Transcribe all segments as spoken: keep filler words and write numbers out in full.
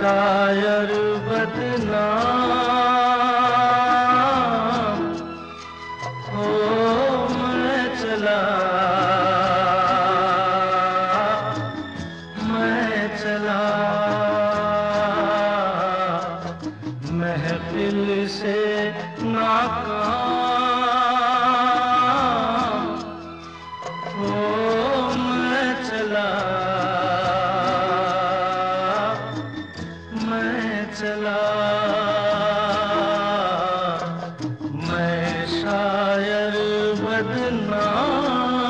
शायर बदनाम हो मैं चला मैं चला महफिल से नाकाम हो मैं चला मैं चला मैं शायर बदनाम।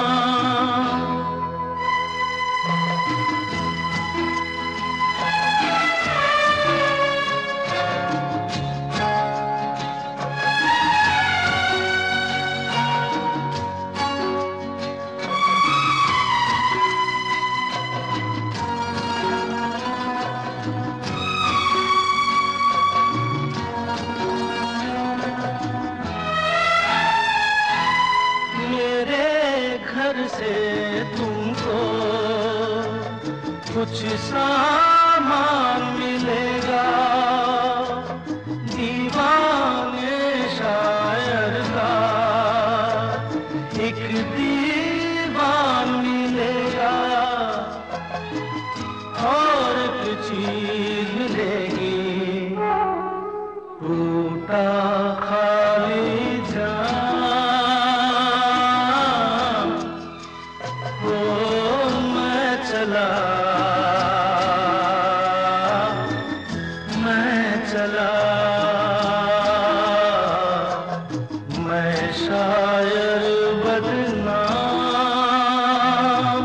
घर से तुमको कुछ सामान मिलेगा, दीवाने शायर का एक दीवान मिलेगा और एक चीज मिलेगी टूटा खाली जाम हो मैं चला मैं चला मैं शायर बदनाम।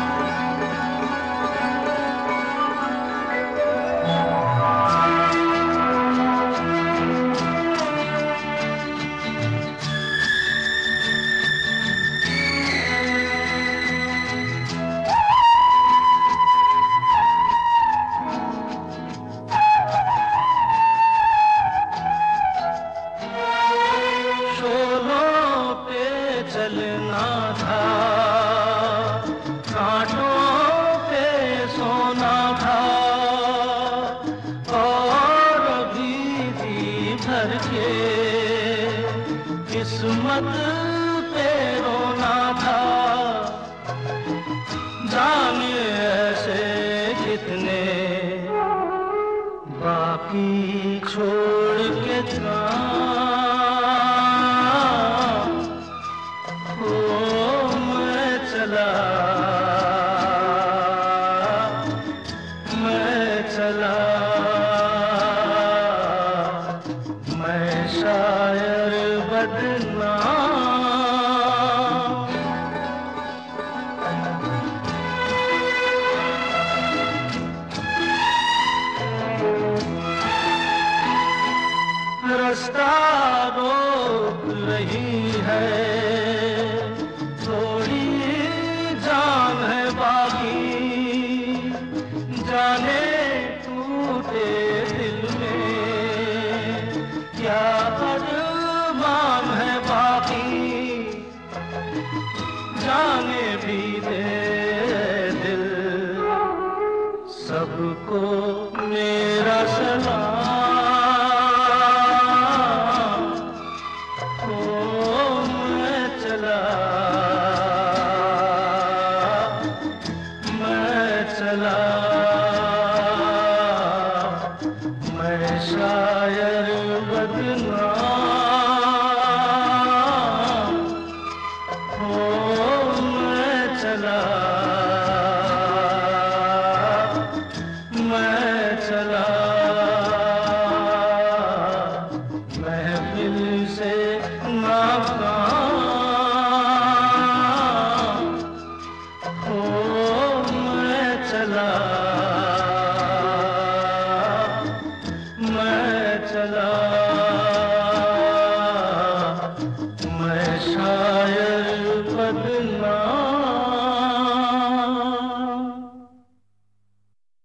चलना था कांटों पे सोना था और अभी भी भर के किस्मत पे रोना था। जाने ऐसे कितने बाकी छोड़ के मैं चला मैं शायर बदनाम। रास्ता रोक रही है जाने टूटे दिल में क्या अरमान है बाकी, जाने भी दे दिल सबको मेरा सलाम हो मैं चला मैं चला मैं शायर बदनाम हो मैं चला मैं चला महफिल से नाकाम हो मैं चला मैं चला।